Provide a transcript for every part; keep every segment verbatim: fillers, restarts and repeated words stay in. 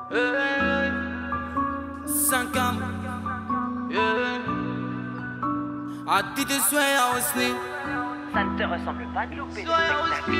Sankam عديت سوايع وسنين. Ça ne te ressemble pas de louper ce spectacle.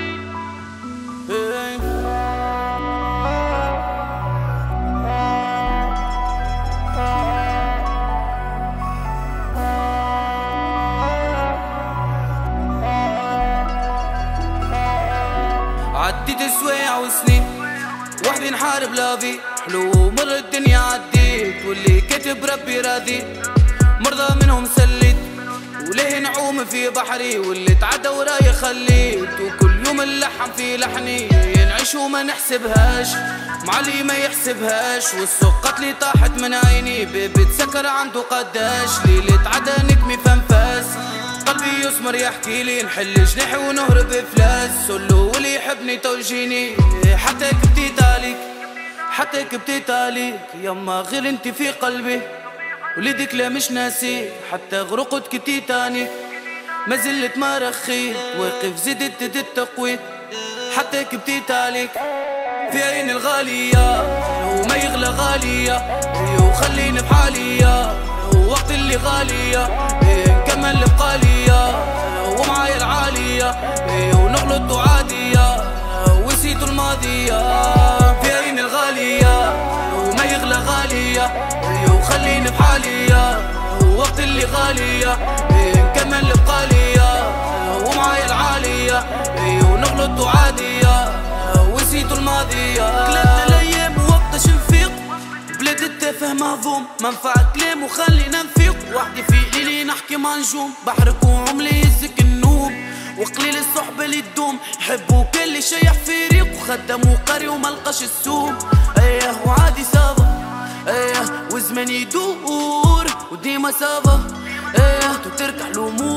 عديت سوايع وسنين وحدي نحارب لافي حلو مر الدنيا عديت واللي كتب ربي راضي مرضى منهم سليت وليه نعوم في بحري واللي تعدى وراي خليت وكل يوم اللحم في لحني نعيش وما نحسبهاش معلي ما يحسبهاش والسقط لي طاحت من عيني بيبي تسكر عنده قداش ليلة عدى نكمي فانفاس قلبي يسمر يحكي لي نحل جناحي ونهرب افلاس سولو واللي يحبني توجيني حتى كبتيت عليك حتى كبتيت عليك يما غير انت في قلبي وليدك لا مش ناسي حتى غرقت كتيتاني ما زلت ما رخيت واقف زدت التقويت حتى كبتيت عليك في عين الغالية وما يغلى غالية وخليني بحالية ووقت اللي غالية نكمل بقالية ومعايا العالية ونغلط عادية ونسيت الماضية في عين الغالية وما يغلى غالية وخليني بحالية ووقت اللي غالية نكمل بقالية ومعايا العالية ونغلط عادية ونسيت الماضية ثلاثة الأيام وقتاش نفيق بلاد التافه مهضوم منفع كلام وخلينا نفيق وحدي في ليلي نحكي مع نجوم بحرك وعملي يهزك النوم وقليل الصحبة اللي تدوم يحبوا كل شي في ريق وخدم وقري وملقاش السوم ايه وعادي سافا ايه وزمان يدور وديما سافا ايه تتركح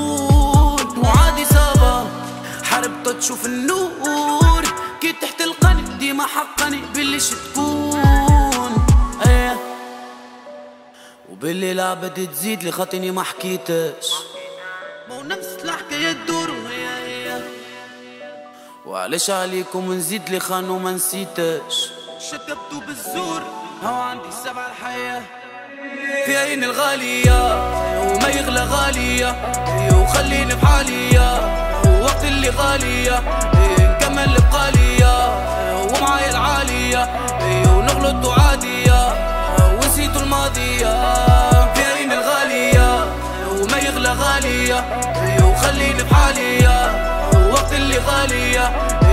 الامور وعادي سافا حربت تشوف النور كي تحت القني ديما حقني باللي شتكون ايه وباللي لعبة تزيد لي خاطيني ما حكيتش مو نفس الحكاية تدور وهي هي وعلاش عليكم نزيد لي خان وما نسيتش شكبتو بالزور هو عندي سبع الحياة في عين الغالية وما يغلى غالية وخليني بحالية ووقت اللي غالية نكمل بقالية ومعايا العالية ونغلط عادية ونسيت الماضية في عين الغالية وما يغلى غالية وخليني بحالية ووقت اللي غالية